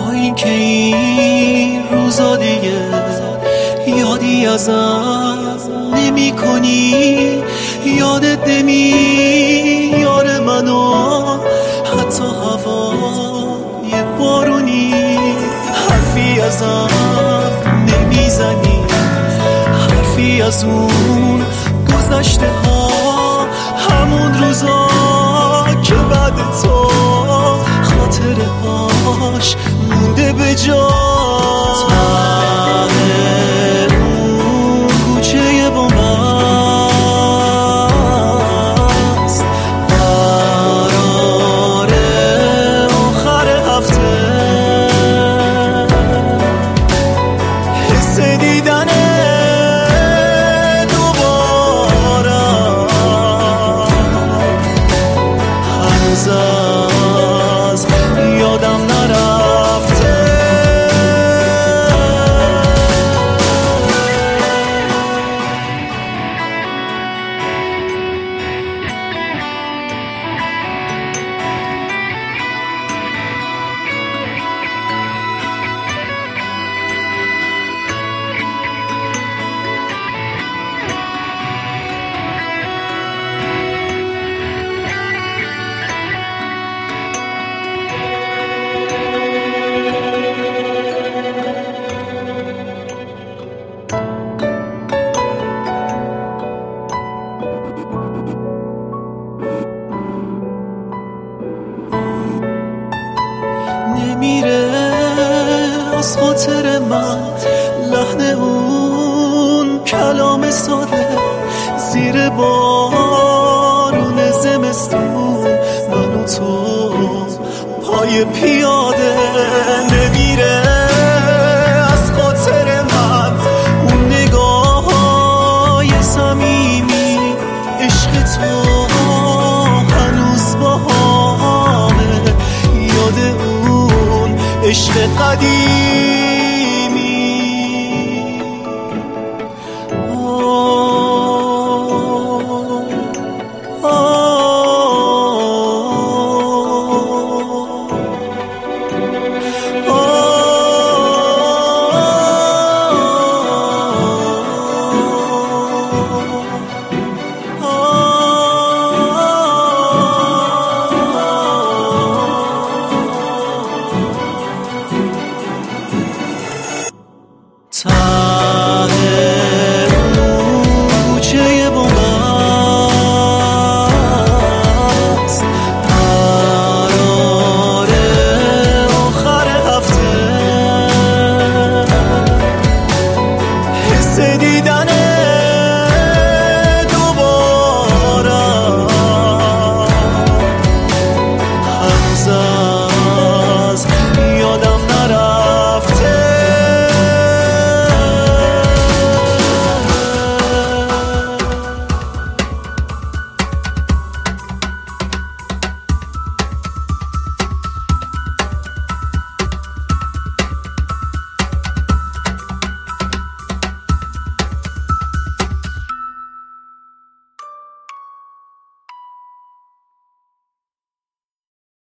با اینکه این روزا دیگه یادی ازم نمی کنی، یادت نمیاره منو حتی هوای بارونی، حرفی ازم نمیزنی، حرفی از اون گذشته ها، همون روزا که بعد تو خاطره هاش مونده به جا. از یادم نرفته نمیره از خاطر من لحن اون کلام ساده، زیر بارون زمستون من و تو پای پیاده. نمیره از خاطر من اون نگاه‌های صمیمی، عشق تو هنوز باهامه، یاد اون عشق قدیم